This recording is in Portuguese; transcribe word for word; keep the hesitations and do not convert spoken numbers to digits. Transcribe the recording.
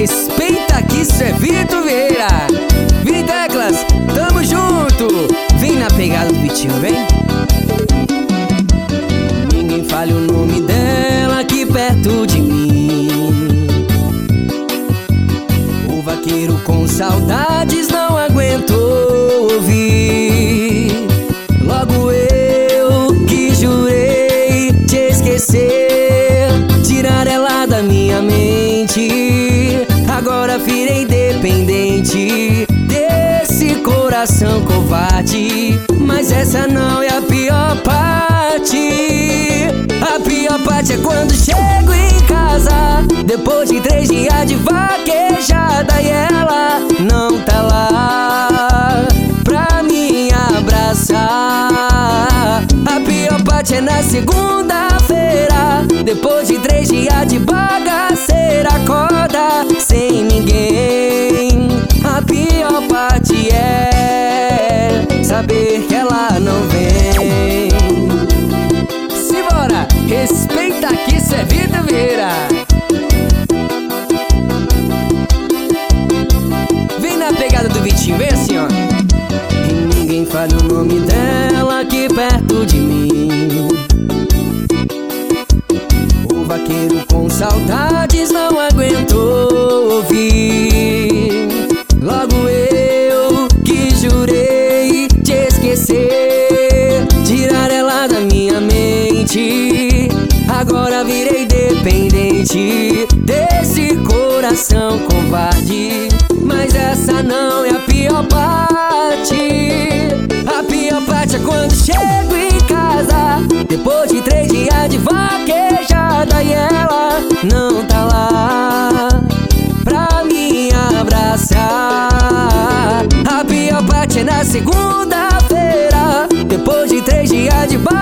respeita que isso é Vitor Vieira. Vini Teclas, tamo junto. Vem na pegada do Vitinho, vem. Ninguém fale o nome dela aqui perto de mim. O vaqueiro com saudades não aguentou ouvir. Logo eu que jurei te esquecer, tirar ela da minha mente. Agora virei dependente desse coração covarde. Mas essa não é a pior parte. A pior parte é quando chego em casa, depois de três dias de vaquejada, e ela não tá lá pra me abraçar. A pior parte é na segunda-feira, depois de três dias de bagaceira, acorda sem ninguém. A pior parte é saber que ela não vem. Simbora, respeita que isso é Vitor Vieira. Vem na pegada do Vitinho, vem assim, ó. E ninguém fale o nome dela aqui perto de mim. O vaqueiro com saudades não aguentou ouvir. Logo eu que jurei te esquecer, tirar ela da minha mente. Agora virei dependente desse coração covarde. Mas essa não é a pior parte. A pior parte é quando chego em casa, depois de três dias de vaquejada, e ela não tá lá pra me abraçar. A pior parte é na segunda-feira, depois de três dias de vaquejada,